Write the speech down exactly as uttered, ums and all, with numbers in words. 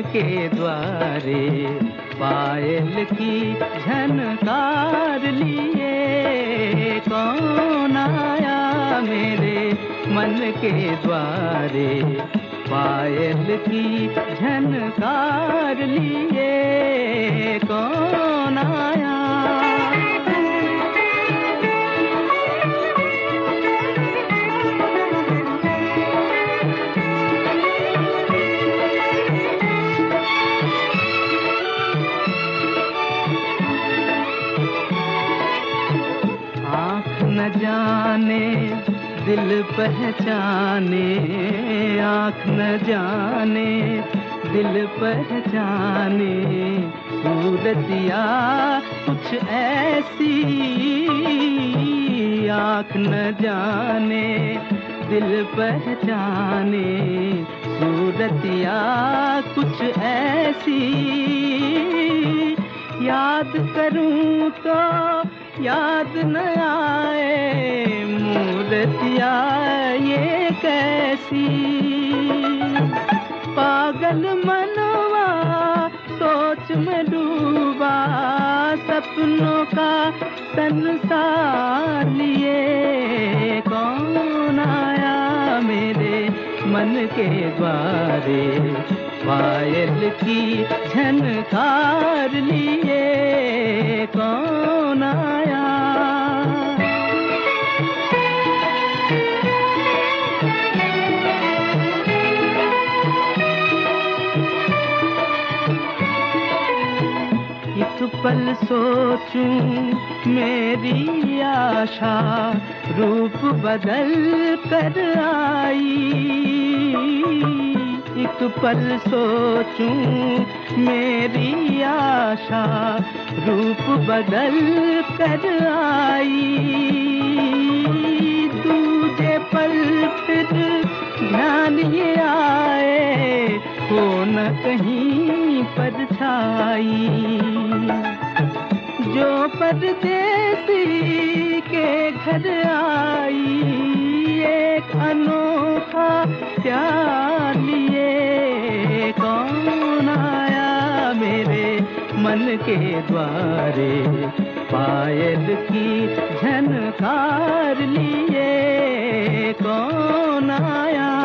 के द्वारे पायल की झनकार लिए। कौन आया मेरे मन के द्वारे पायल की झनकार लिए। कौन आया? न जाने दिल पहचाने, आँख न जाने दिल पहचाने, सूरतिया कुछ ऐसी। आँख न जाने दिल पहचाने, सूरतिया कुछ ऐसी। याद करूं तो याद न आए, मूर्तिया ये कैसी। पागल मनवा सोच में डूबा, सपनों का संसार लिए। कौन आया मेरे मन के द्वारे पायल की झनकार लिए। कौन आया? एक पल सोचूं मेरी आशा रूप बदल कर आई। एक पल सोचूं मेरी आशा रूप बदल कर आई। दूजे पल फिर ध्यान ये आए, हो न कहीं परछाई। जो परदेसी के घर आई, एक अनोखा प्यार लिए। कौन आया मेरे मन के द्वारे पायल की झनकार लिए। कौन आया?